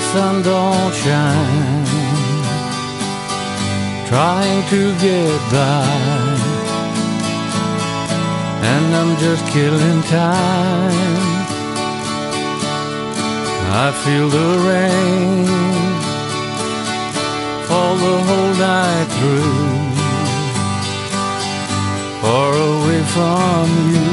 sun don't shine, trying to get by, and I'm just killing time. I feel the rain fall the whole night through, far away from you.